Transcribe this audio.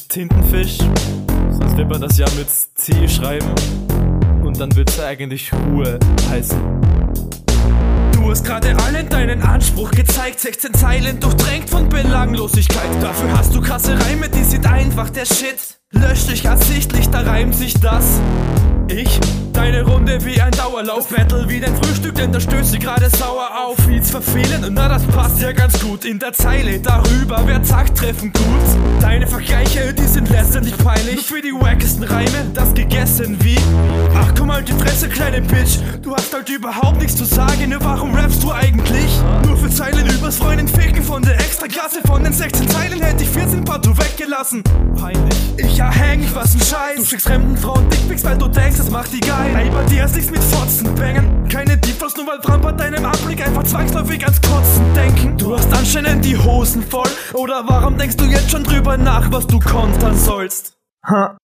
Tintenfisch, sonst wird man das ja mit C schreiben und dann wird's eigentlich Ruhe heißen. Du hast gerade allen deinen Anspruch gezeigt, 16 Zeilen durchdrängt von Belanglosigkeit. Dafür hast du krasse Reime, die sind einfach der Shit. Lösch dich absichtlich, da reimt sich das. Ich, deine Runde wie ein Dauerlauf, Battle wie dein Frühstück, denn da stößt sie gerade sauer auf. Beats verfehlen, na das passt ja ganz gut. In der Zeile darüber, wer sagt, treffen gut. Deine Vergleiche, die sind letztendlich peinlich. Nur für die wackesten Reime, das gegessen wie. Ach komm halt die Fresse, kleine Bitch. Du hast halt überhaupt nichts zu sagen, nur warum rappst du eigentlich? Nur für Zeilen übers Freundin ficken von der Extraklasse. Von den 16 Zeilen hätte ich 14 partout weggelassen. Peinlich. Ich häng, was ein Scheiß. Du schickst fremden Frauen Dickpics, weil du denkst, das macht die geil. Ey, bei dir ist nichts mit Fotzen bängen. Keine Deepfrost, nur weil Trump bei deinem Anblick einfach zwangsläufig ans Kotzen denken. Du hast anscheinend die Hosen voll. Oder warum denkst du jetzt schon drüber nach, was du kontern sollst? Ha.